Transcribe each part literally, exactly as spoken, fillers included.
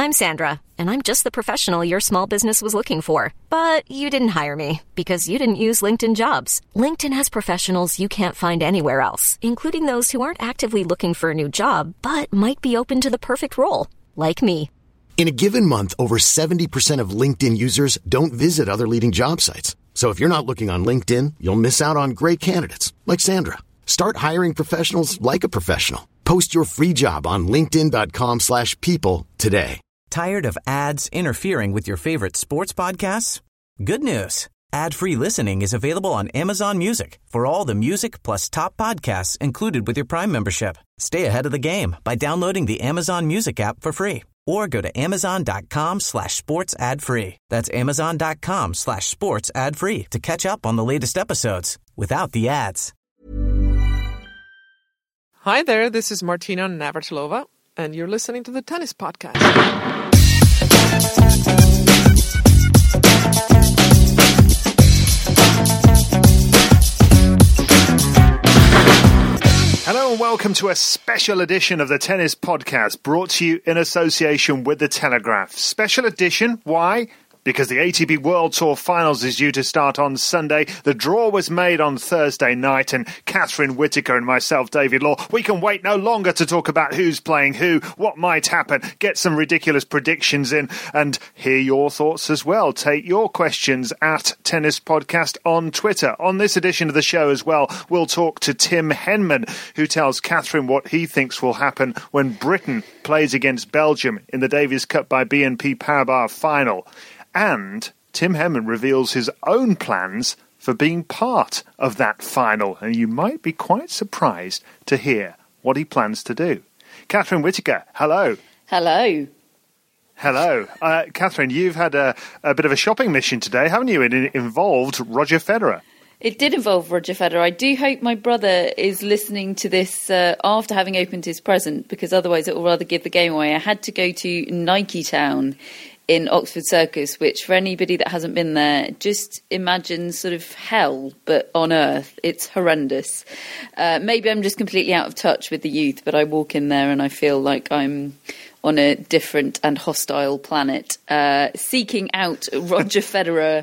I'm Sandra, and I'm just the professional your small business was looking for. But you didn't hire me because you didn't use LinkedIn Jobs. LinkedIn has professionals you can't find anywhere else, including those who aren't actively looking for a new job, but might be open to the perfect role, like me. In a given month, over seventy percent of LinkedIn users don't visit other leading job sites. So if you're not looking on LinkedIn, you'll miss out on great candidates like Sandra. Start hiring professionals like a professional. Post your free job on linkedin.com slash people today. Tired of ads interfering with your favorite sports podcasts? Good news. Ad-free listening is available on Amazon Music for all the music plus top podcasts included with your Prime membership. Stay ahead of the game by downloading the Amazon Music app for free or go to amazon.com slash sports ad free. That's amazon.com slash sports ad free to catch up on the latest episodes without the ads. Hi there, this is Martina Navratilova, and you're listening to the Tennis Podcast. Hello and welcome to a special edition of the Tennis Podcast, brought to you in association with The Telegraph. Special edition, why? Because the A T P World Tour Finals is due to start on Sunday. The draw was made on Thursday night, and Catherine Whitaker and myself, David Law, we can wait no longer to talk about who's playing who, what might happen, get some ridiculous predictions in, and hear your thoughts as well. Take your questions at Tennis Podcast on Twitter. On this edition of the show as well, we'll talk to Tim Henman, who tells Catherine what he thinks will happen when Britain plays against Belgium in the Davis Cup by B N P Paribas final. And Tim Henman reveals his own plans for being part of that final. And you might be quite surprised to hear what he plans to do. Catherine Whitaker, hello. Hello. Hello. Uh, Catherine, you've had a, a bit of a shopping mission today, haven't you? It involved Roger Federer. It did involve Roger Federer. I do hope my brother is listening to this uh, after having opened his present, because otherwise it will rather give the game away. I had to go to Nike Town in Oxford Circus, which for anybody that hasn't been there, just imagine sort of hell, but on earth. It's horrendous. Uh, maybe I'm just completely out of touch with the youth, but I walk in there and I feel like I'm on a different and hostile planet, uh, seeking out Roger Federer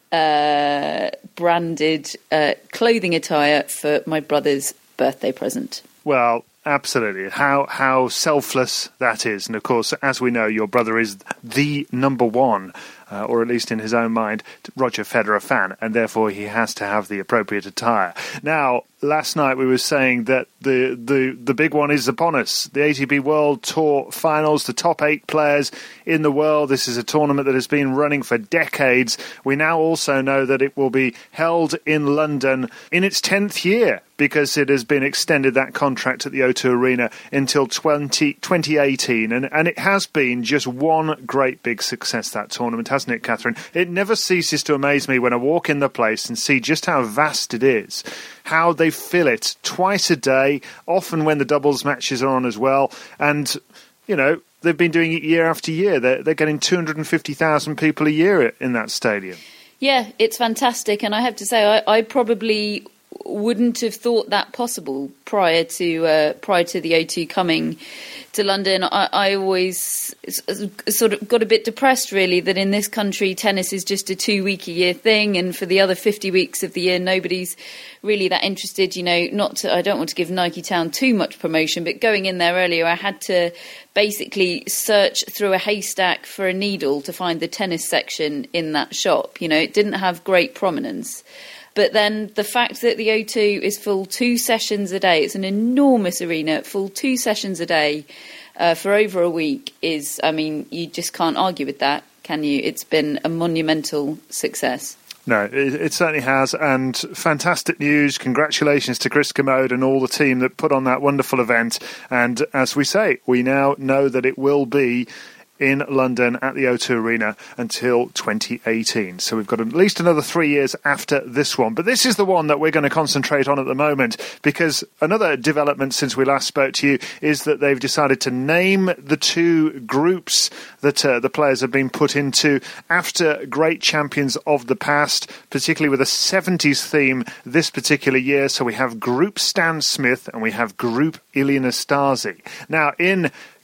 uh, branded uh, clothing attire for my brother's birthday present. Well, absolutely. How how selfless that is. And of course, as we know, your brother is the number one, uh, or at least in his own mind, Roger Federer fan, and therefore he has to have the appropriate attire. Now, last night we were saying that the, the, the big one is upon us. The A T P World Tour Finals, the top eight players in the world. This is a tournament that has been running for decades. We now also know that it will be held in London in its tenth year, because it has been extended, that contract at the O two Arena, until twenty, twenty eighteen. And, and it has been just one great big success, that tournament, hasn't it, Catherine? It never ceases to amaze me when I walk in the place and see just how vast it is, how they fill it twice a day, often when the doubles matches are on as well. And, you know, they've been doing it year after year. They're, they're getting two hundred fifty thousand people a year in that stadium. Yeah, it's fantastic. And I have to say, I, I probably wouldn't have thought that possible prior to uh, prior to the O two coming to London. I, I always sort of got a bit depressed, really, that in this country tennis is just a two-week-a-year thing, and for the other fifty weeks of the year nobody's really that interested. You know, not to, I don't want to give Nike Town too much promotion, but going in there earlier, I had to basically search through a haystack for a needle to find the tennis section in that shop. You know, it didn't have great prominence. But then the fact that the O two is full two sessions a day, it's an enormous arena, full two sessions a day uh, for over a week is, I mean, you just can't argue with that, can you? It's been a monumental success. No, it, it certainly has, and fantastic news. Congratulations to Chris Commode and all the team that put on that wonderful event. And as we say, we now know that it will be in London at the O two Arena until twenty eighteen. So we've got at least another three years after this one. But this is the one that we're going to concentrate on at the moment, because another development since we last spoke to you is that they've decided to name the two groups that uh, the players have been put into after great champions of the past, particularly with a seventies theme this particular year. So we have Group Stan Smith and we have Group Ilie Nastase. Now, in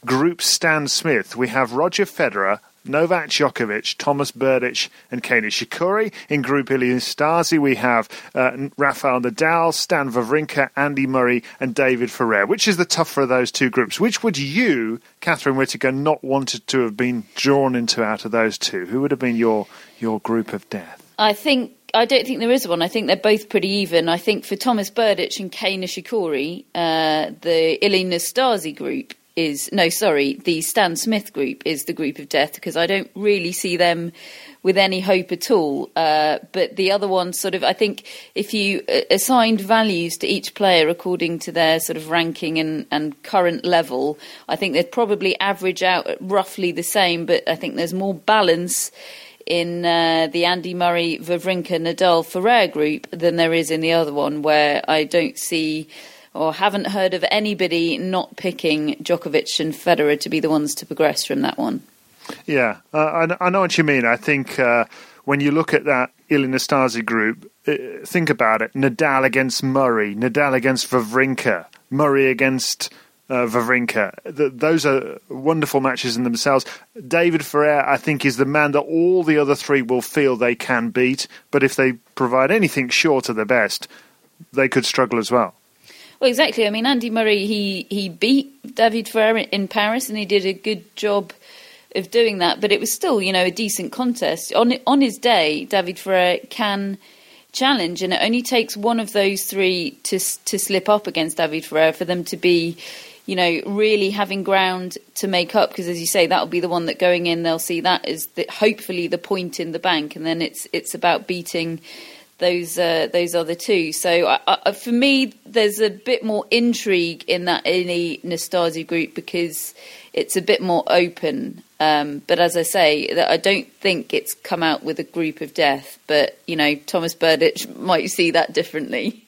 Group Stan Smith, we have Roger Federer, Novak Djokovic, Thomas Berdych and Kei Nishikori. In Group Ilie Nastase, we have uh, Rafael Nadal, Stan Wawrinka, Andy Murray and David Ferrer. Which is the tougher of those two groups? Which would you, Catherine Whitaker, not wanted to have been drawn into out of those two? Who would have been your your group of death? I think I don't think there is one. I think they're both pretty even. I think for Thomas Berdych and Kei Nishikori, uh, the Ilie Nastase group is, no, sorry, the Stan Smith group is the group of death, because I don't really see them with any hope at all. Uh, but the other one sort of, I think if you assigned values to each player according to their sort of ranking and, and current level, I think they'd probably average out at roughly the same, but I think there's more balance in uh, the Andy Murray, Wawrinka, Nadal, Ferrer group than there is in the other one, where I don't see or haven't heard of anybody not picking Djokovic and Federer to be the ones to progress from that one. Yeah, uh, I, I know what you mean. I think uh, when you look at that Ilie Nastase group, uh, think about it. Nadal against Murray, Nadal against Wawrinka, Murray against uh, Wawrinka. The, those are wonderful matches in themselves. David Ferrer, I think, is the man that all the other three will feel they can beat, but if they provide anything short of the best, they could struggle as well. Well, exactly. I mean, Andy Murray, he, he beat David Ferrer in Paris, and he did a good job of doing that. But it was still, you know, a decent contest. On on his day, David Ferrer can challenge, and it only takes one of those three to to slip up against David Ferrer for them to be, you know, really having ground to make up. Because, as you say, that'll be the one that going in, they'll see that as the, hopefully the point in the bank, and then it's it's about beating those uh, those other two. So I, I, for me, there's a bit more intrigue in that Ilie Nastase group because it's a bit more open. Um, but as I say, that I don't think it's come out with a group of death. But, you know, Thomas Berdych might see that differently.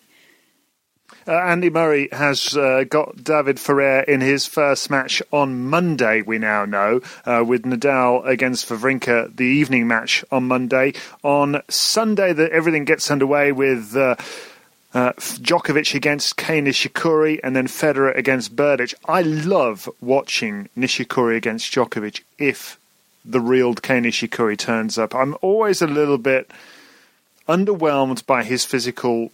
Uh, Andy Murray has uh, got David Ferrer in his first match on Monday, we now know, uh, with Nadal against Wawrinka, the evening match on Monday. On Sunday, the, everything gets underway with uh, uh, Djokovic against Kei Nishikori and then Federer against Berdych. I love watching Nishikori against Djokovic if the real Kei Nishikori turns up. I'm always a little bit underwhelmed by his physical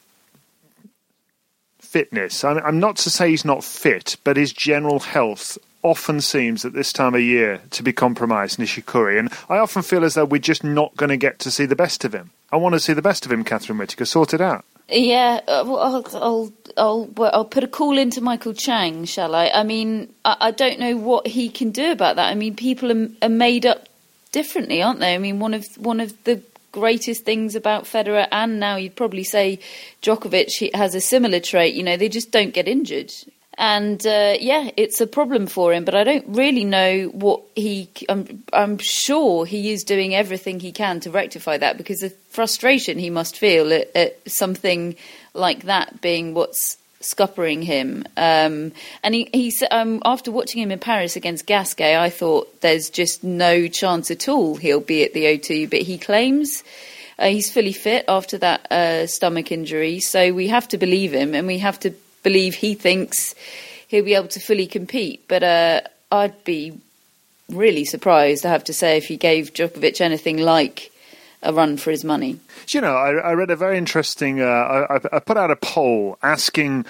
fitness. I'm not to say he's not fit, but his general health often seems at this time of year to be compromised, Nishikori. And I often feel as though we're just not going to get to see the best of him. I want to see the best of him, Catherine Whitaker. Sort it out. Yeah, uh, well, I'll, I'll, I'll, well, I'll put a call into Michael Chang, shall I? I mean, I, I don't know what he can do about that. I mean, people are, are made up differently, aren't they? I mean, one of one of the greatest things about Federer, and now you'd probably say Djokovic, he has a similar trait. You know, they just don't get injured. And, uh, yeah, it's a problem for him, but I don't really know what he... I'm, I'm sure he is doing everything he can to rectify that, because the frustration he must feel at, at something like that being what's scuppering him. Um, and he, he um, after watching him in Paris against Gasquet, I thought there's just no chance at all he'll be at the O two, but he claims uh, he's fully fit after that uh, stomach injury, so we have to believe him, and we have to believe he thinks he'll be able to fully compete. But uh, I'd be really surprised, I have to say, if he gave Djokovic anything like a run for his money. You know, I, I read a very interesting, uh, I, I put out a poll asking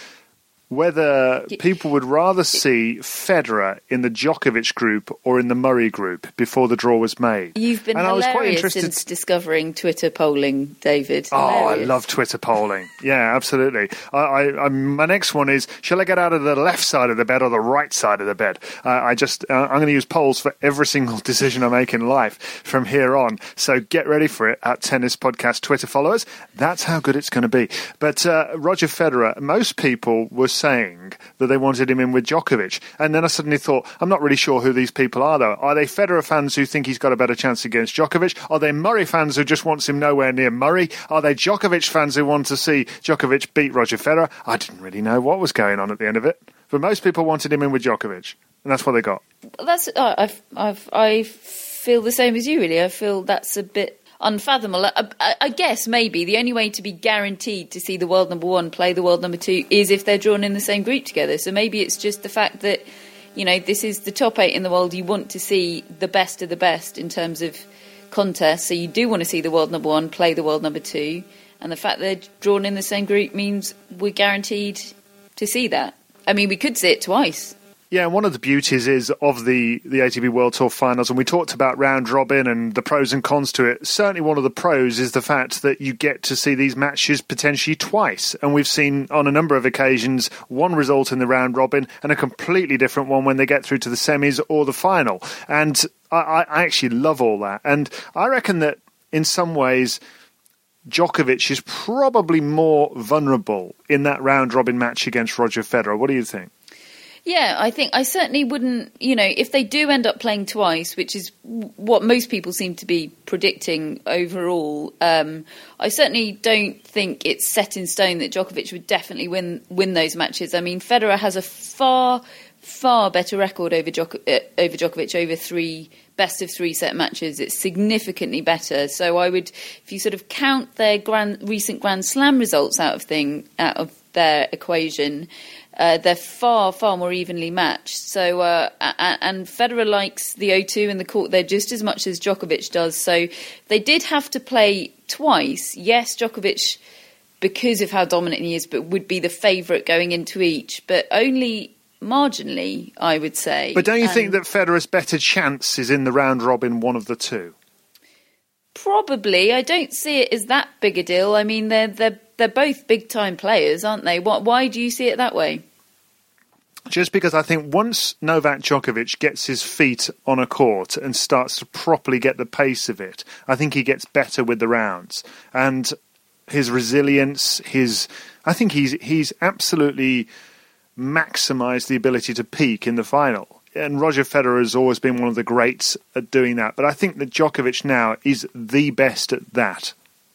whether people would rather see Federer in the Djokovic group or in the Murray group before the draw was made. You've been and hilarious I was quite interested since discovering Twitter polling, David. Oh, hilarious. I love Twitter polling. Yeah, absolutely. I, I, I, my next one is, shall I get out of the left side of the bed or the right side of the bed? Uh, I just, uh, I'm going to use polls for every single decision I make in life from here on. So get ready for it at Tennis Podcast Twitter followers. That's how good it's going to be. But uh, Roger Federer, most people were saying that they wanted him in with Djokovic. And then I suddenly thought, I'm not really sure who these people are, though. Are they Federer fans who think he's got a better chance against Djokovic? Are they Murray fans who just wants him nowhere near Murray? Are they Djokovic fans who want to see Djokovic beat Roger Federer? I didn't really know what was going on at the end of it. But most people wanted him in with Djokovic. And that's what they got. That's uh, I've, I've, I feel the same as you, really. I feel that's a bit unfathomable. I, I, I guess maybe the only way to be guaranteed to see the world number one play the world number two is if they're drawn in the same group together. So maybe it's just the fact that you know, this is the top eight in the world. You want to see the best of the best in terms of contests. So you do want to see the world number one play the world number two. And the fact they're drawn in the same group means we're guaranteed to see that. I mean, we could see it twice. Yeah, and one of the beauties is of the, the A T P World Tour Finals, and we talked about round robin and the pros and cons to it. Certainly one of the pros is the fact that you get to see these matches potentially twice. And we've seen on a number of occasions one result in the round robin and a completely different one when they get through to the semis or the final. And I, I actually love all that. And I reckon that in some ways Djokovic is probably more vulnerable in that round robin match against Roger Federer. What do you think? Yeah, I think I certainly wouldn't, you know, if they do end up playing twice, which is what most people seem to be predicting overall, um, I certainly don't think it's set in stone that Djokovic would definitely win win those matches. I mean, Federer has a far, far better record over, Djok- uh, over Djokovic over three best of three set matches. It's significantly better. So I would, if you sort of count their grand, recent Grand Slam results out of thing out of their equation, Uh, they're far, far more evenly matched. So, uh, and Federer likes the O two and the court there just as much as Djokovic does. So they did have to play twice. Yes, Djokovic, because of how dominant he is, but would be the favourite going into each, but only marginally, I would say. But don't you and think that Federer's better chance is in the round robin one of the two? Probably. I don't see it as that big a deal. I mean, they're they're they're both big time players, aren't they? What? Why do you see it that way? Just because I think once Novak Djokovic gets his feet on a court and starts to properly get the pace of it, I think he gets better with the rounds. And his resilience, his I think he's he's absolutely maximised the ability to peak in the final. And Roger Federer has always been one of the greats at doing that. But I think that Djokovic now is the best at that.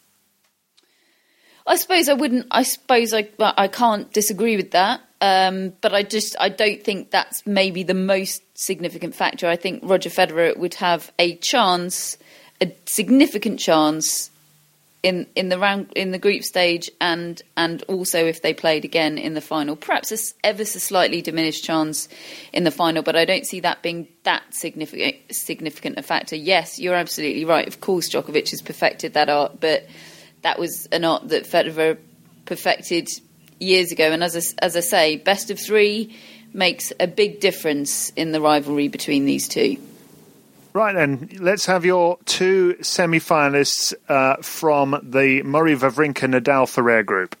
I suppose I wouldn't. I suppose I I can't disagree with that. Um, but I just I don't think that's maybe the most significant factor. I think Roger Federer would have a chance, a significant chance, in in the round in the group stage, and and also if they played again in the final, perhaps a ever so slightly diminished chance in the final. But I don't see that being that significant significant a factor. Yes, you're absolutely right. Of course, Djokovic has perfected that art, but that was an art that Federer perfected years ago. And as I, as I say, best of three makes a big difference in the rivalry between these two. Right then, let's have your two semi-finalists uh, from the Murray-Wawrinka-Nadal-Ferrer group.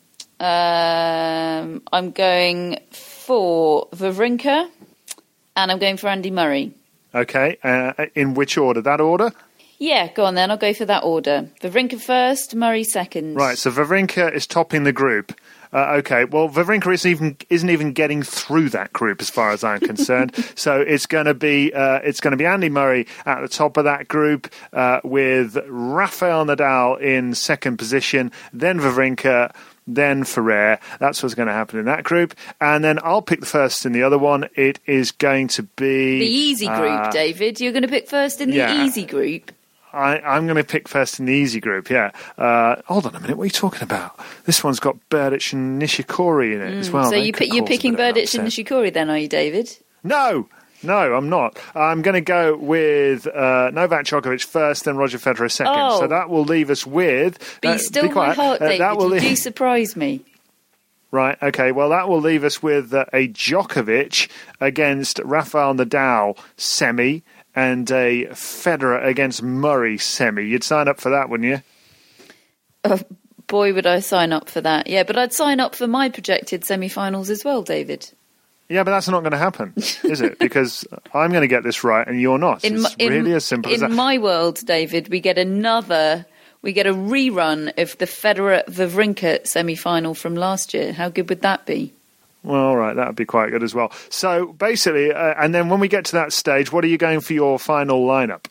Um, I'm going for Wawrinka and I'm going for Andy Murray. Okay, uh, in which order? That order? Yeah, go on then. I'll go for that order. Wawrinka first, Murray second. Right, so Wawrinka is topping the group. Uh, okay, well, Wawrinka isn't even isn't even getting through that group, as far as I'm concerned. So it's going to be uh, it's going to be Andy Murray at the top of that group, uh, with Rafael Nadal in second position, then Wawrinka, then Ferrer. That's what's going to happen in that group. And then I'll pick the first in the other one. It is going to be the easy group, uh, David. You're going to pick first in the yeah. easy group. I, I'm going to pick first in the easy group, yeah. Uh, hold on a minute, what are you talking about? This one's got Berdych and Nishikori in it mm, as well. So you pick, you're picking Berdych and Nishikori then, are you, David? No, no, I'm not. I'm going to go with uh, Novak Djokovic first, then Roger Federer second. Oh. So that will leave us with... Be uh, still be my heart, uh, David. that will you leave... do surprise me. Right, okay, well, that will leave us with uh, a Djokovic against Rafael Nadal semi, and a Federer against Murray semi. You'd sign up for that, wouldn't you? Oh, boy, would I sign up for that. Yeah, but I'd sign up for my projected semi-finals as well, David. Yeah, but that's not going to happen, is it? Because I'm going to get this right and you're not. In, it's in, really as simple as that. In my world, David, we get another... We get a rerun of the Federer-Wawrinka semi-final from last year. How good would that be? Well, all right, that would be quite good as well. So, basically, uh, and then when we get to that stage, what are you going for your final lineup?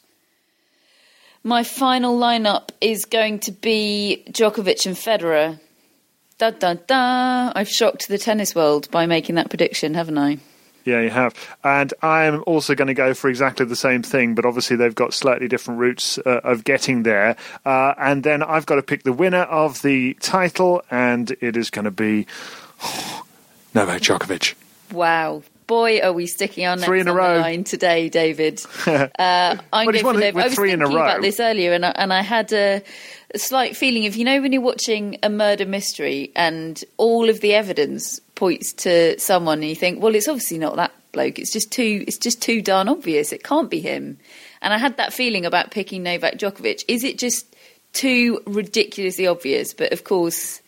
My final lineup is going to be Djokovic and Federer. Da da da! I've shocked the tennis world by making that prediction, haven't I? Yeah, you have. And I'm also going to go for exactly the same thing, but obviously they've got slightly different routes uh, of getting there. Uh, and then I've got to pick the winner of the title, and it is going to be... Novak Djokovic. Wow. boy, are we sticking our necks Three in a on row. the line today, David. Uh, I'm But he's going won for it Novak. I with was three in a thinking row. about this earlier, and I, and I had a, a slight feeling of, you know, when you're watching a murder mystery and all of the evidence points to someone, and you think, well, it's obviously not that bloke. It's just too. It's just too darn obvious. It can't be him. And I had that feeling about picking Novak Djokovic. Is it just too ridiculously obvious? But of course,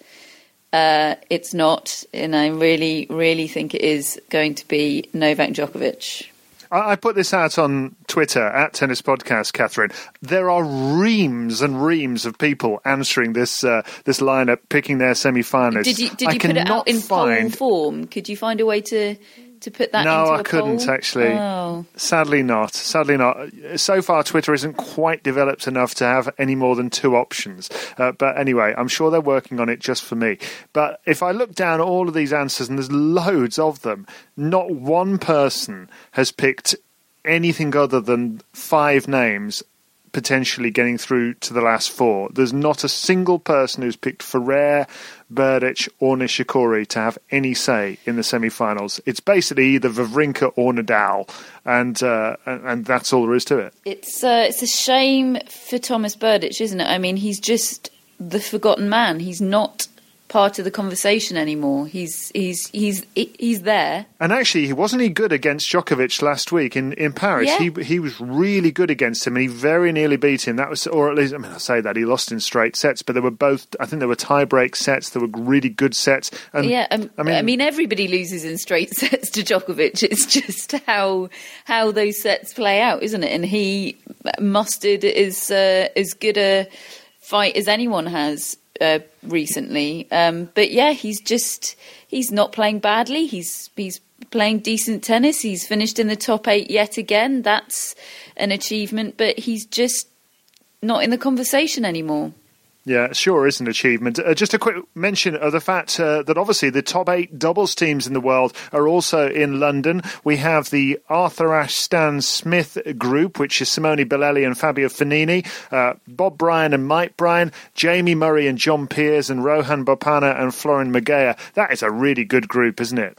uh, it's not. And I really, really think it is going to be Novak Djokovic. I put this out on Twitter, at Tennis Podcast, Catherine. There are reams and reams of people answering this uh, this lineup, picking their semi-finalists. Did you, did I you put it out in find... poll form? Could you find a way to, to put that no, into a I couldn't, poll? actually. Oh. Sadly not. Sadly not. So far, Twitter isn't quite developed enough to have any more than two options. Uh, but anyway, I'm sure they're working on it just for me. But if I look down at all of these answers, and there's loads of them, not one person has picked anything other than five names potentially getting through to the last four. There's not a single person who's picked Ferrer, Berdych or Nishikori to have any say in the semi-finals. It's basically either Wawrinka or Nadal, and uh, and, and that's all there is to it. It's uh, it's a shame for Thomas Berdych, isn't it? I mean, he's just the forgotten man. He's not part of the conversation anymore. He's he's he's he's there. And actually, he wasn't he good against Djokovic last week in, in Paris? Yeah. He he was really good against him, and he very nearly beat him. That was, or at least, I mean, I say that he lost in straight sets, but they were both. I think they were tie-break sets. They were really good sets. And yeah, um, I mean, I mean, everybody loses in straight sets to Djokovic. It's just how how those sets play out, isn't it? And he mustered as uh, as good a fight as anyone has Uh, recently, um, but yeah, he's just he's not playing badly. He's he's playing decent tennis. He's finished in the top eight yet again. That's an achievement, but he's just not in the conversation anymore. Yeah, it sure is an achievement. Uh, just a quick mention of the fact uh, that obviously the top eight doubles teams in the world are also in London. We have the Arthur Ashe Stan Smith group, which is Simone Bolelli and Fabio Fognini, uh, Bob Bryan and Mike Bryan, Jamie Murray and John Peers, and Rohan Bopanna and Florin Magea. That is a really good group, isn't it?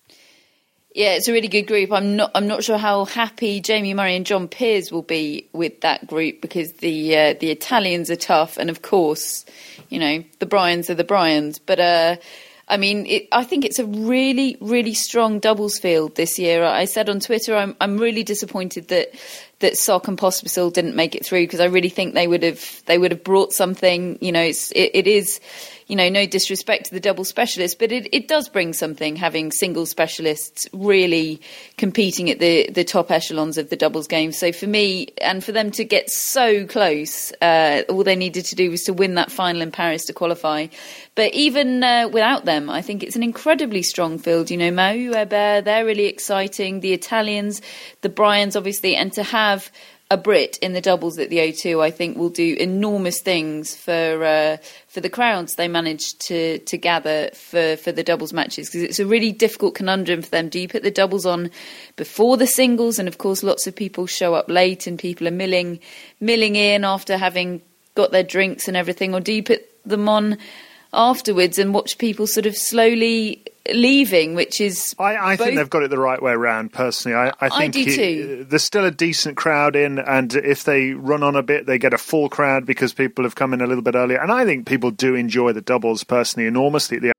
Yeah, it's a really good group. I'm not. I'm not sure how happy Jamie Murray and John Peers will be with that group, because the uh, the Italians are tough, and of course, you know, the Bryans are the Bryans. But uh, I mean, it, I think it's a really, really strong doubles field this year. I said on Twitter, I'm I'm really disappointed that that Sock and Pospisil didn't make it through, because I really think they would have they would have brought something. You know, it's, it, it is. You know, no disrespect to the double specialists, but it, it does bring something having single specialists really competing at the, the top echelons of the doubles game. So for me, and for them to get so close, uh, all they needed to do was to win that final in Paris to qualify. But even uh, without them, I think it's an incredibly strong field. You know, Mahut, Herbert, they're really exciting. The Italians, the Bryans, obviously, and to have a Brit in the doubles at the O two, I think, will do enormous things for uh, for the crowds they managed to to gather for, for the doubles matches, because it's a really difficult conundrum for them. Do you put the doubles on before the singles? And of course, lots of people show up late and people are milling milling in after having got their drinks and everything, or do you put them on afterwards and watch people sort of slowly leaving, which is I, I both... think they've got it the right way around, personally. I, I think I do too. It, there's still a decent crowd in, and if they run on a bit, they get a full crowd because people have come in a little bit earlier. And I think people do enjoy the doubles, personally, enormously. The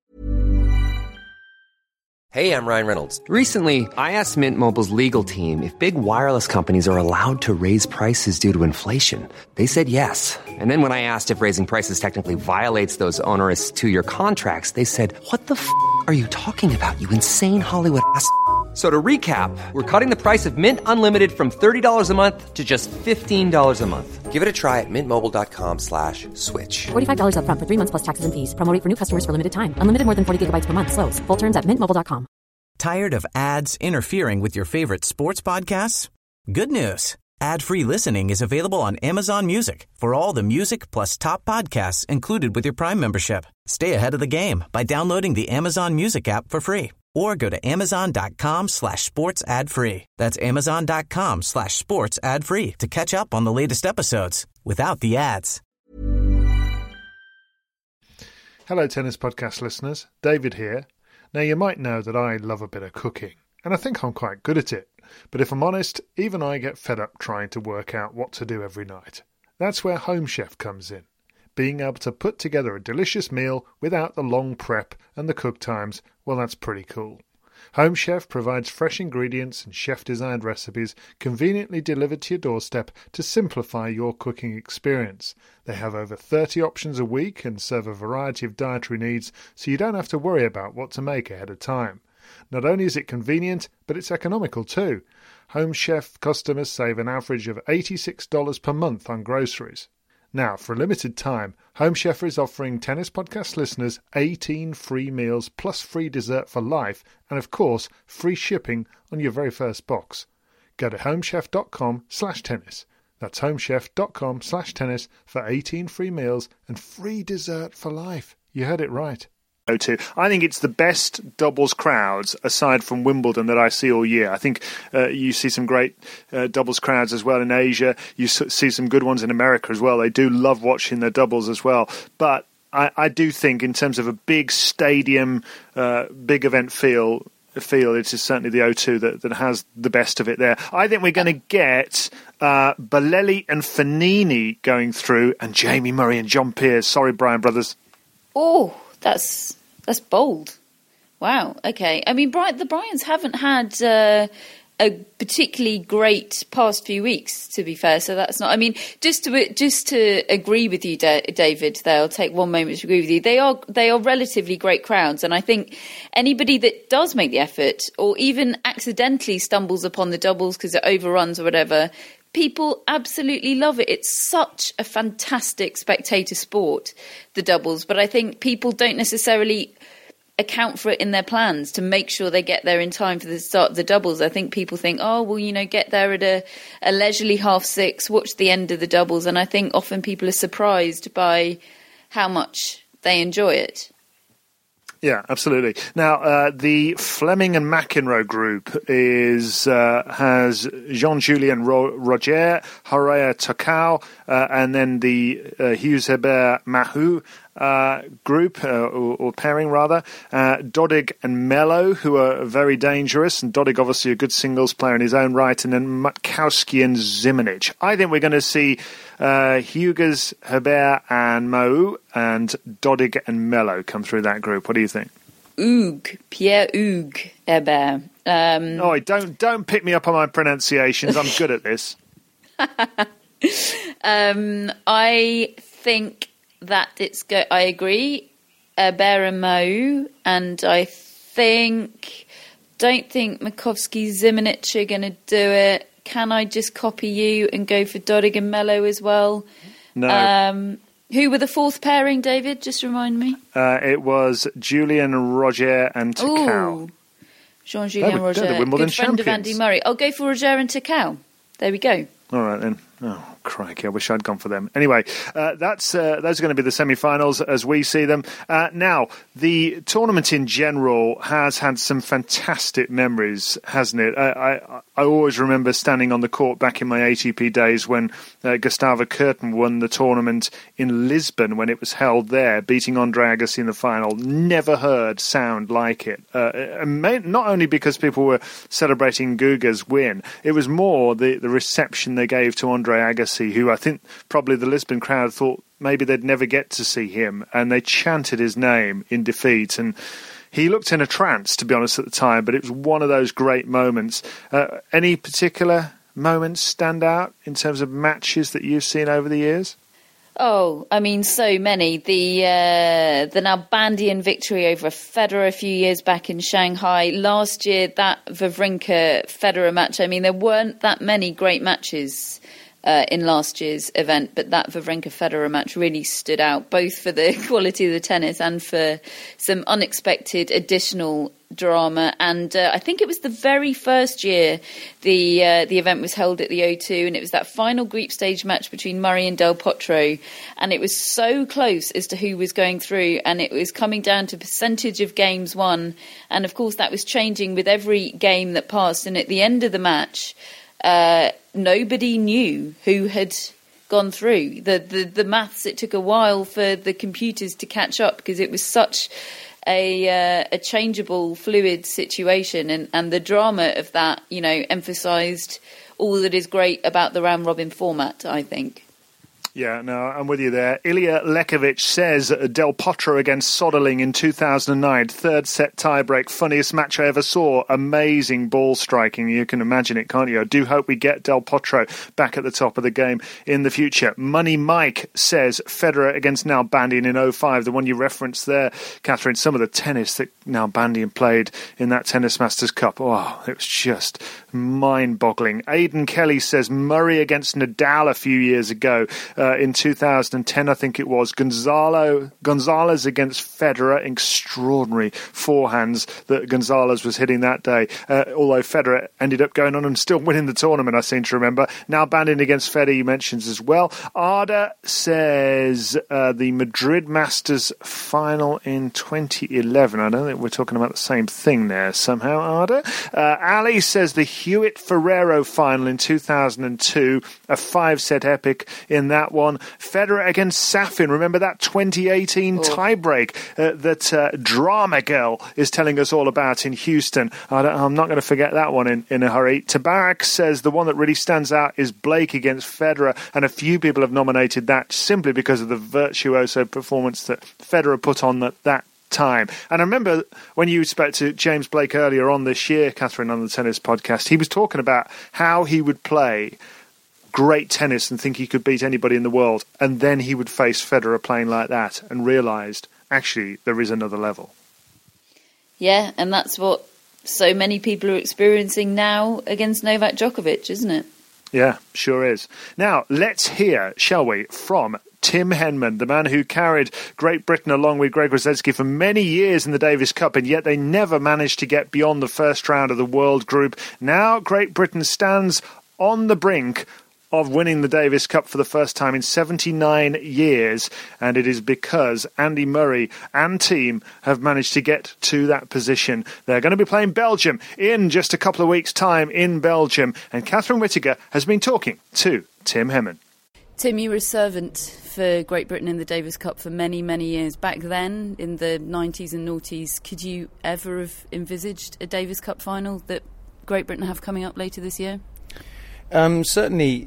Hey, I'm Ryan Reynolds. Recently, I asked Mint Mobile's legal team if big wireless companies are allowed to raise prices due to inflation. They said yes. And then when I asked if raising prices technically violates those onerous two-year contracts, they said, what the f*** are you talking about, you insane Hollywood ass f- So to recap, we're cutting the price of Mint Unlimited from thirty dollars a month to just fifteen dollars a month. Give it a try at mintmobile.com slash switch. forty-five dollars up front for three months plus taxes and fees. Promo rate for new customers for limited time. Unlimited more than forty gigabytes per month. Slows full terms at mint mobile dot com. Tired of ads interfering with your favorite sports podcasts? Good news. Ad-free listening is available on Amazon Music for all the music plus top podcasts included with your Prime membership. Stay ahead of the game by downloading the Amazon Music app for free, or go to amazon.com slash sports ad free. That's amazon.com slash sports ad free to catch up on the latest episodes without the ads. Hello, Tennis Podcast listeners. David here. Now, you might know that I love a bit of cooking. and I think I'm quite good at it. But if I'm honest, even I get fed up trying to work out what to do every night. That's where Home Chef comes in. Being able to put together a delicious meal without the long prep and the cook times, well, that's pretty cool. Home Chef provides fresh ingredients and chef-designed recipes conveniently delivered to your doorstep to simplify your cooking experience. They have over thirty options a week and serve a variety of dietary needs, so you don't have to worry about what to make ahead of time. Not only is it convenient, but it's economical too. Home Chef customers save an average of eighty-six dollars per month on groceries. Now, for a limited time, Home Chef is offering Tennis Podcast listeners eighteen free meals plus free dessert for life and, of course, free shipping on your very first box. Go to homechef.com slash tennis. That's homechef.com slash tennis for eighteen free meals and free dessert for life. You heard it right. To. I think it's the best doubles crowds aside from Wimbledon that I see all year. I think uh, you see some great uh, doubles crowds as well in Asia. You see some good ones in America as well. They do love watching their doubles as well. But I, I do think in terms of a big stadium, uh, big event feel, feel it is certainly the O two that, that has the best of it there. I think we're going to get uh, Bolelli and Fognini going through and Jamie Murray and John Peers. Sorry, Bryan Brothers. Oh, That's that's bold. Wow. Okay. I mean, Brian, the Bryans haven't had uh, a particularly great past few weeks, to be fair. So that's not. I mean, just to just to agree with you, David. There, I'll take one moment to agree with you. They are they are relatively great crowds, and I think anybody that does make the effort, or even accidentally stumbles upon the doubles because it overruns or whatever, people absolutely love it. It's such a fantastic spectator sport, the doubles. But I think people don't necessarily account for it in their plans to make sure they get there in time for the start of the doubles. I think people think, oh, well, you know, get there at a, a leisurely half six, watch the end of the doubles. And I think often people are surprised by how much they enjoy it. Yeah, absolutely. Now, uh, the Fleming and McEnroe group is uh, has Jean-Julien Ro- Roger, Horea Tokau, uh, and then the uh, Hughes-Herbert-Mahut uh, group, uh, or, or pairing rather. Uh, Dodig and Melo, who are very dangerous, and Dodig obviously a good singles player in his own right, and then Matkowski and Zimonjic. I think we're going to see uh, Hughes, Herbert and Mahut and Dodig and Melo come through that group. What do you think? Hugues, Pierre Hugues Herbert. Um, oh, don't don't pick me up on my pronunciations. I'm good at this. um, I think that it's go. I agree, Herbert and Mahut, and I think don't think Matkowski, Zimonjic are going to do it. Can I just copy you and go for Dodig and Melo as well? No. Um, who were the fourth pairing, David? Just remind me. Uh, it was Julian Roger and Tokau. Jean-Julien Roger, the Wimbledon good friend champions. of Andy Murray. I'll go for Roger and Tokau. There we go. All right, then. Oh, crikey, I wish I'd gone for them. Anyway, uh, that's uh, those are going to be the semi-finals as we see them. Uh, now, the tournament in general has had some fantastic memories, hasn't it? I, I, I always remember standing on the court back in my A T P days when uh, Gustavo Kuerten won the tournament in Lisbon when it was held there, beating Andre Agassi in the final. Never heard sound like it. Uh, not only because people were celebrating Guga's win, it was more the, the reception they gave to Andre Agassi, who I think probably the Lisbon crowd thought maybe they'd never get to see him, and they chanted his name in defeat, and he looked in a trance, to be honest, at the time, but it was one of those great moments. Uh, any particular moments stand out in terms of matches that you've seen over the years? Oh, I mean, so many. The uh, the Nalbandian victory over Federer a few years back in Shanghai. Last year, that Wawrinka-Federer match. I mean, there weren't that many great matches uh, in last year's event, but that Wawrinka-Federer match really stood out, both for the quality of the tennis and for some unexpected additional drama. And uh, I think it was the very first year the uh, the event was held at the O two, and it was that final group stage match between Murray and Del Potro, and it was so close as to who was going through, and it was coming down to percentage of games won, and of course that was changing with every game that passed, and at the end of the match uh, nobody knew who had gone through. The, the the maths, it took a while for the computers to catch up because it was such a uh, a changeable, fluid situation, and, and the drama of that, you know, emphasised all that is great about the round robin format, I think. Yeah, no, I'm with you there. Ilya Lekovic says Del Potro against Soderling in two thousand nine, third set tiebreak, funniest match I ever saw. Amazing ball striking. You can imagine it, can't you? I do hope we get Del Potro back at the top of the game in the future. Money Mike says Federer against Nalbandian in oh five, the one you referenced there, Catherine. Some of the tennis that Nalbandian played in that Tennis Masters Cup. Oh, it was just mind-boggling. Aidan Kelly says Murray against Nadal a few years ago. Uh, Uh, in two thousand ten, I think it was. Gonzalo, Gonzalez against Federer. Extraordinary forehands that Gonzalez was hitting that day. Uh, although Federer ended up going on and still winning the tournament, I seem to remember. Now Banding against Federer, he mentions as well. Arda says uh, the Madrid Masters final in twenty eleven. I don't think we're talking about the same thing there somehow, Arda. Uh, Ali says the Hewitt Ferrero final in two thousand two. A five-set epic in that one. Federer against Safin. Remember that twenty eighteen oh. tiebreak uh, that uh, Drama Girl is telling us all about in Houston. I don't, I'm not going to forget that one in, in a hurry. Tabarak says the one that really stands out is Blake against Federer, and a few people have nominated that simply because of the virtuoso performance that Federer put on at that time. And I remember when you spoke to James Blake earlier on this year, Catherine, on the Tennis Podcast, he was talking about how he would play great tennis and think he could beat anybody in the world, and then he would face Federer playing like that and realised, actually, there is another level. Yeah, and that's what so many people are experiencing now against Novak Djokovic, isn't it? Yeah, sure is. Now, let's hear, shall we, from Tim Henman, the man who carried Great Britain along with Greg Rusedski for many years in the Davis Cup, and yet they never managed to get beyond the first round of the World Group. Now Great Britain stands on the brink of winning the Davis Cup for the first time in seventy-nine years, and it is because Andy Murray and team have managed to get to that position. They're going to be playing Belgium in just a couple of weeks' time in Belgium, and Catherine Whittaker has been talking to Tim Henman. Tim, you were a servant for Great Britain in the Davis Cup for many, many years. Back then, in the nineties and noughties, could you ever have envisaged a Davis Cup final that Great Britain have coming up later this year? Um, certainly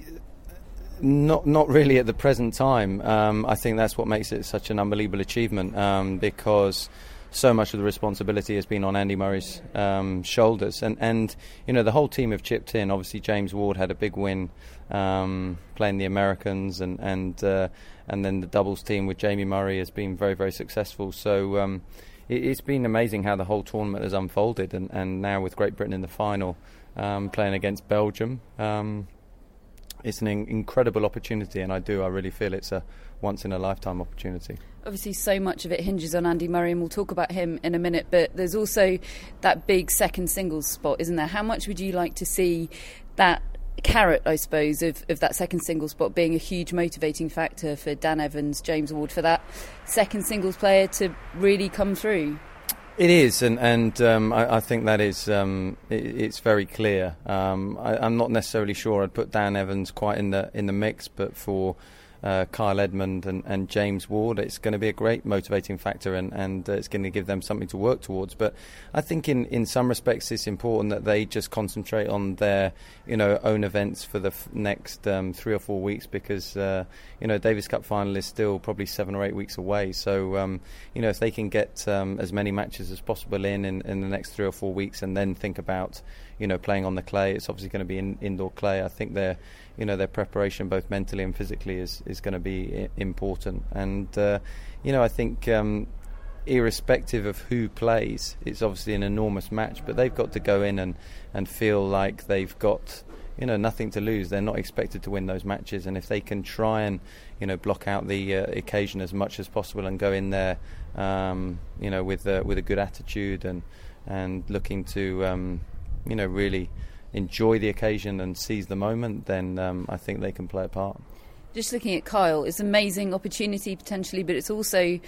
not not really at the present time. Um, I think that's what makes it such an unbelievable achievement, um, because so much of the responsibility has been on Andy Murray's um, shoulders. And, and, you know, the whole team have chipped in. Obviously, James Ward had a big win um, playing the Americans, and and, uh, and then the doubles team with Jamie Murray has been very, very successful. So um, it, it's been amazing how the whole tournament has unfolded. And, and now with Great Britain in the final, um, playing against Belgium, um, it's an in- incredible opportunity, and I do, I really feel it's a once-in-a-lifetime opportunity. Obviously, so much of it hinges on Andy Murray, and we'll talk about him in a minute, but there's also that big second singles spot, isn't there? How much would you like to see that carrot, I suppose, of, of that second singles spot being a huge motivating factor for Dan Evans, James Ward, for that second singles player to really come through? It is, and, and um, I, I think that is um, it, it's very clear. Um, I, I'm not necessarily sure I'd put Dan Evans quite in the in the mix, but for uh, Kyle Edmund and, and James Ward, it's going to be a great motivating factor, and, and uh, it's going to give them something to work towards. But I think in, in some respects it's important that they just concentrate on their you know own events for the f- next um, three or four weeks, because uh, you know Davis Cup final is still probably seven or eight weeks away. So um, you know if they can get um, as many matches as possible in, in in the next three or four weeks, and then think about you know playing on the clay. It's obviously going to be in, indoor clay. I think their you know their preparation both mentally and physically is is going to be I- important. And uh, you know I think um, irrespective of who plays, it's obviously an enormous match, but they've got to go in and and feel like they've got you know nothing to lose. They're not expected to win those matches, and if they can try and you know block out the uh, occasion as much as possible and go in there um, you know with uh, with a good attitude and and looking to um, you know really enjoy the occasion and seize the moment, then um, I think they can play a part. Just looking at Kyle, it's an amazing opportunity potentially, but it's also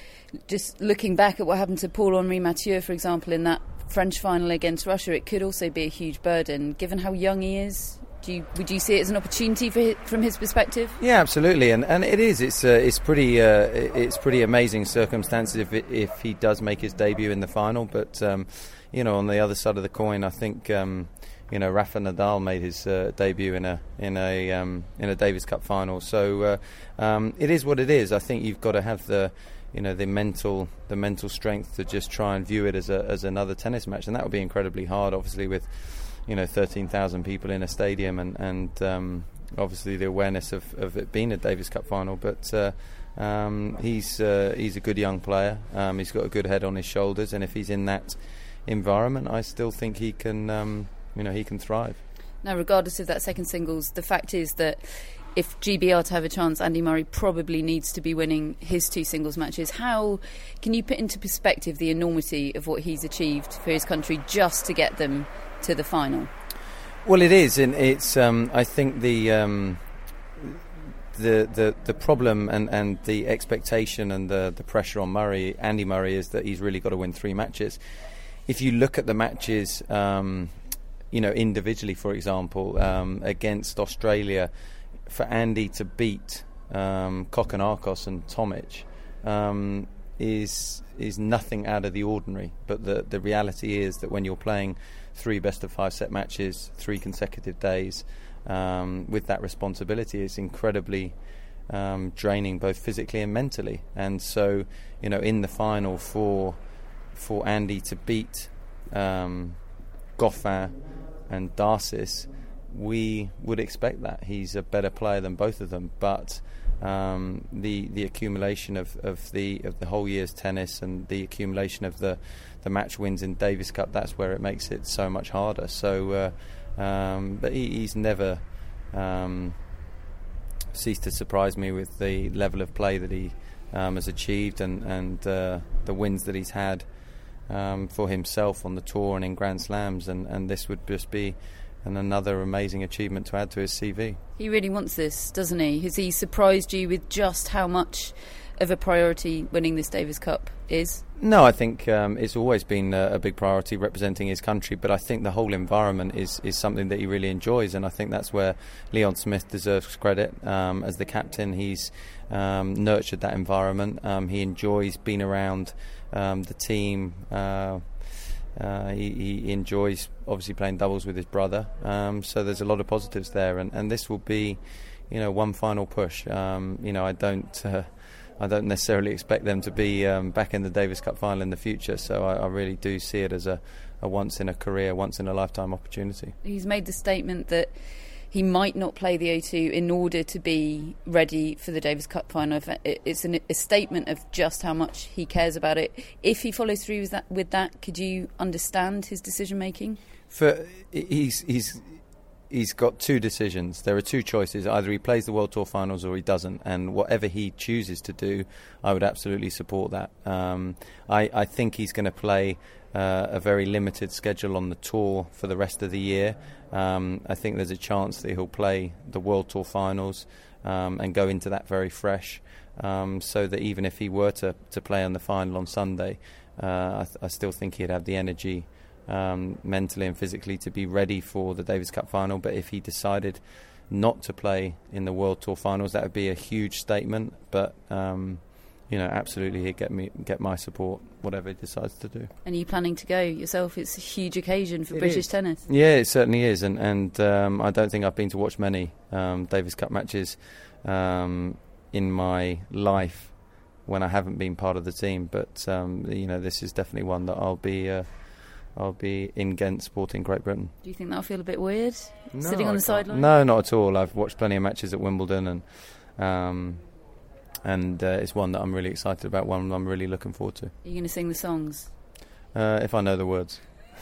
just looking back at what happened to Paul-Henri Mathieu, for example, in that French final against Russia. It could also be a huge burden, given how young he is. Do you, would you see it as an opportunity for his, from his perspective? Yeah, absolutely, and and it is. It's uh, it's pretty uh, it's pretty amazing circumstances if it, if he does make his debut in the final. But um, you know, on the other side of the coin, I think um, you know Rafa Nadal made his uh, debut in a in a um, in a Davis Cup final. So uh, um, it is what it is. I think you've got to have the you know the mental the mental strength to just try and view it as a as another tennis match, and that would be incredibly hard, obviously, with you know thirteen thousand people in a stadium, and and um, obviously the awareness of, of it being a Davis Cup final. But uh, um, he's uh, he's a good young player. Um, he's got a good head on his shoulders, and if he's in that environment, I still think he can um, you know he can thrive. Now, regardless of that second singles, the fact is that if G B are to have a chance, Andy Murray probably needs to be winning his two singles matches. How can you put into perspective the enormity of what he's achieved for his country just to get them to the final? Well, it is, and it's. Um, I think the um, the the the problem and, and the expectation and the the pressure on Murray, Andy Murray, is that he's really got to win three matches. If you look at the matches, um, you know, individually, for example, um, against Australia, for Andy to beat um, Kokkinakis and Tomic um, is is nothing out of the ordinary. But the the reality is that when you're playing three best of five set matches, three consecutive days, um, with that responsibility, it's incredibly um, draining, both physically and mentally. And so, you know, in the final for for Andy to beat um, Goffin and Darcis, we would expect that. He's a better player than both of them, but um, the the accumulation of, of the of the whole year's tennis and the accumulation of the, the match wins in Davis Cup, that's where it makes it so much harder. So, uh, um, but he, he's never um, ceased to surprise me with the level of play that he um, has achieved and and uh, the wins that he's had um, for himself on the tour and in Grand Slams, and, and this would just be and another amazing achievement to add to his C V. He really wants this, doesn't he? Has he surprised you with just how much of a priority winning this Davis Cup is? No, I think um, it's always been a, a big priority representing his country, but I think the whole environment is, is something that he really enjoys, and I think that's where Leon Smith deserves credit. Um, as the captain, he's um, nurtured that environment. Um, he enjoys being around um, the team. Uh, Uh, he, he enjoys obviously playing doubles with his brother, um, so there's a lot of positives there, and, and this will be, you know, one final push. Um, you know, I don't, uh, I don't necessarily expect them to be um, back in the Davis Cup final in the future. So I, I really do see it as a, a once in a career, once in a lifetime opportunity. He's made the statement that he might not play the O two in order to be ready for the Davis Cup final. It's an, a statement of just how much he cares about it. If he follows through with that, with that could you understand his decision making? For he's he's he's got two decisions. There are two choices: either he plays the World Tour Finals or he doesn't. And whatever he chooses to do, I would absolutely support that. Um, I I think he's going to play uh, a very limited schedule on the tour for the rest of the year. Um, I think there's a chance that he'll play the World Tour Finals um, and go into that very fresh, um, so that even if he were to, to play on the final on Sunday, uh, I, th- I still think he'd have the energy um, mentally and physically to be ready for the Davis Cup final. But if he decided not to play in the World Tour Finals, that would be a huge statement. But um, you know, absolutely, he'd get me get my support, whatever he decides to do. And are you planning to go yourself? It's a huge occasion for it British is. tennis. Yeah, it certainly is, and and um, I don't think I've been to watch many um, Davis Cup matches um, in my life when I haven't been part of the team. But um, you know, this is definitely one that I'll be uh, I'll be in Ghent supporting Great Britain. Do you think that'll feel a bit weird, no, sitting on I the sideline? No, not at all. I've watched plenty of matches at Wimbledon, and. Um, And uh, it's one that I'm really excited about, one I'm really looking forward to. Are you going to sing the songs? Uh, if I know the words.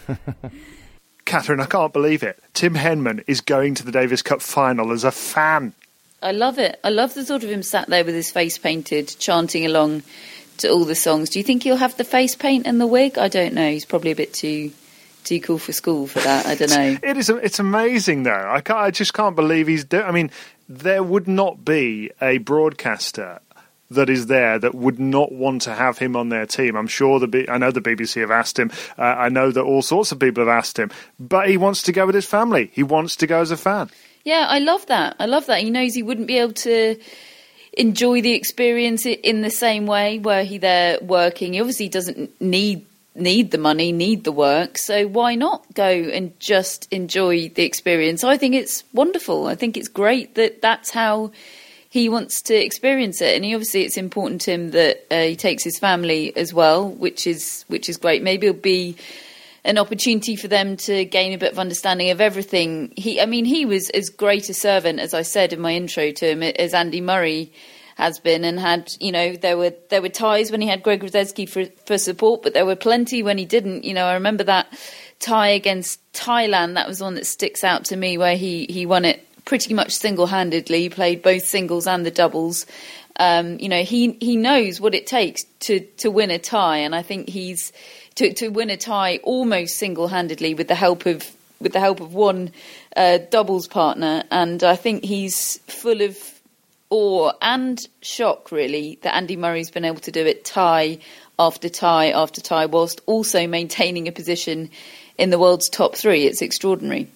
Catherine, I can't believe it. Tim Henman is going to the Davis Cup final as a fan. I love it. I love the thought of him sat there with his face painted, chanting along to all the songs. Do you think he'll have the face paint and the wig? I don't know. He's probably a bit too too cool for school for that. I don't know. It is. It's amazing, though. I can't. I just can't believe he's doing. I mean, there would not be a broadcaster that is there that would not want to have him on their team. I'm sure the B- I know the B B C have asked him. Uh, I know that all sorts of people have asked him, but he wants to go with his family. He wants to go as a fan. Yeah, I love that. I love that. He knows he wouldn't be able to enjoy the experience in the same way were he there working. He obviously doesn't need need the money, need the work, so why not go and just enjoy the experience? I think it's wonderful. I think it's great that that's how he wants to experience it, and he, obviously it's important to him that uh, he takes his family as well, which is which is great. Maybe it'll be an opportunity for them to gain a bit of understanding of everything. He, I mean, he was as great a servant, as I said in my intro to him, as Andy Murray has been, and had, you know, there were there were ties when he had Greg Rusedski for, for support, but there were plenty when he didn't. You know, I remember that tie against Thailand. That was one that sticks out to me, where he, he won it pretty much single-handedly. He played both singles and the doubles. Um, you know, he he knows what it takes to, to win a tie, and I think he's to, to win a tie almost single-handedly with the help of with the help of one uh, doubles partner, and I think he's full of awe and shock, really, that Andy Murray's been able to do it tie after tie after tie, whilst also maintaining a position in the world's top three. It's extraordinary.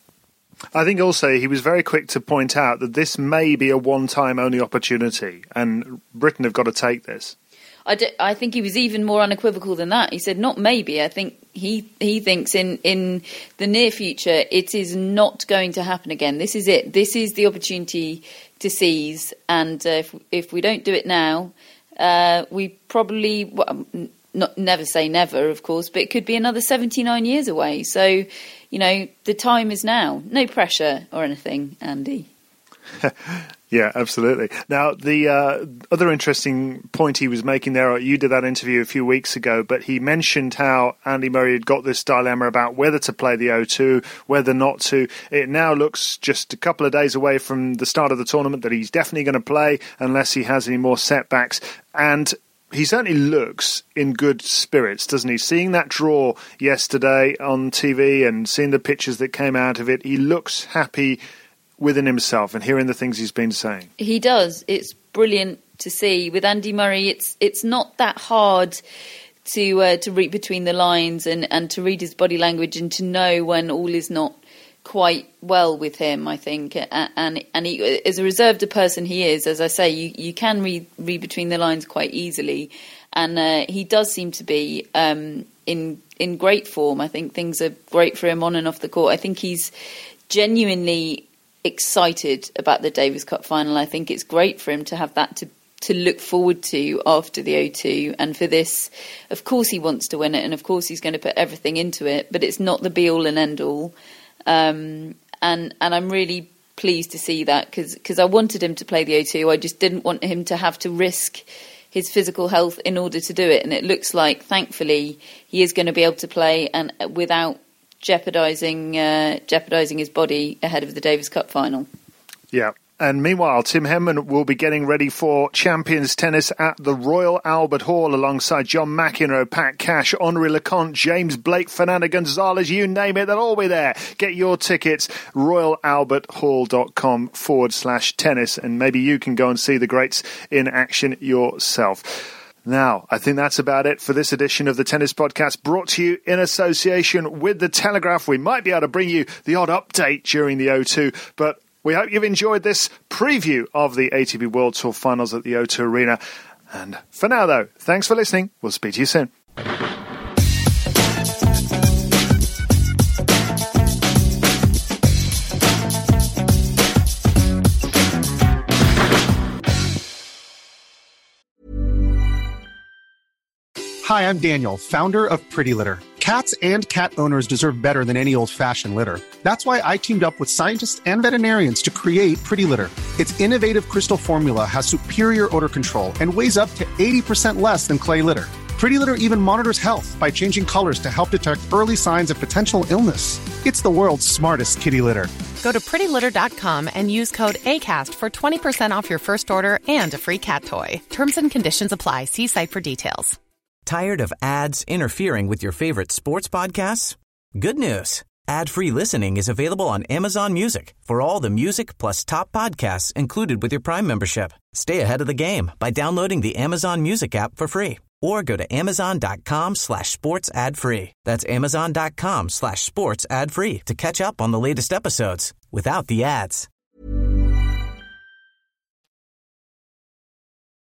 I think also he was very quick to point out that this may be a one-time only opportunity, and Britain have got to take this. I, d- I think he was even more unequivocal than that. He said, not maybe. I think he he thinks in, in the near future it is not going to happen again. This is it. This is the opportunity to seize. And uh, if, if we don't do it now, uh, we probably, well, not never say never, of course, but it could be another seventy-nine years away. So, you know, the time is now. No pressure or anything, Andy. Yeah, absolutely. Now, the uh, other interesting point he was making there, you did that interview a few weeks ago, but he mentioned how Andy Murray had got this dilemma about whether to play the O two, whether not to. It now looks just a couple of days away from the start of the tournament that he's definitely going to play unless he has any more setbacks. And he certainly looks in good spirits, doesn't he? Seeing that draw yesterday on T V and seeing the pictures that came out of it, he looks happy within himself and hearing the things he's been saying. He does. It's brilliant to see. With Andy Murray, it's it's not that hard to uh, to read between the lines and, and to read his body language and to know when all is not quite well with him, I think. And and he, as a reserved a person he is, as I say, you, you can read, read between the lines quite easily. And uh, he does seem to be um, in in great form. I think things are great for him on and off the court. I think he's genuinely excited about the Davis Cup final. I think it's great for him to have that to to look forward to after the O two, and for this, of course he wants to win it, and of course he's going to put everything into it, but it's not the be all and end all. Um, and and I'm really pleased to see that, because because I wanted him to play the O two. I just didn't want him to have to risk his physical health in order to do it, and it looks like, thankfully, he is going to be able to play and without jeopardising uh, jeopardising his body ahead of the Davis Cup final. Yeah. And meanwhile, Tim Henman will be getting ready for Champions Tennis at the Royal Albert Hall alongside John McEnroe, Pat Cash, Henri Leconte, James Blake, Fernando Gonzalez, you name it, they'll all be there. Get your tickets, royalalberthall.com forward slash tennis, and maybe you can go and see the greats in action yourself. Now, I think that's about it for this edition of the Tennis Podcast, brought to you in association with The Telegraph. We might be able to bring you the odd update during the O two, but we hope you've enjoyed this preview of the A T P World Tour Finals at the O two Arena. And for now, though, thanks for listening. We'll speak to you soon. Hi, I'm Daniel, founder of Pretty Litter. Cats and cat owners deserve better than any old-fashioned litter. That's why I teamed up with scientists and veterinarians to create Pretty Litter. Its innovative crystal formula has superior odor control and weighs up to eighty percent less than clay litter. Pretty Litter even monitors health by changing colors to help detect early signs of potential illness. It's the world's smartest kitty litter. Go to pretty litter dot com and use code ACAST for twenty percent off your first order and a free cat toy. Terms and conditions apply. See site for details. Tired of ads interfering with your favorite sports podcasts? Good news. Ad-free listening is available on Amazon Music for all the music plus top podcasts included with your Prime membership. Stay ahead of the game by downloading the Amazon Music app for free or go to amazon.com slash sports ad free. That's amazon.com slash sports ad free to catch up on the latest episodes without the ads.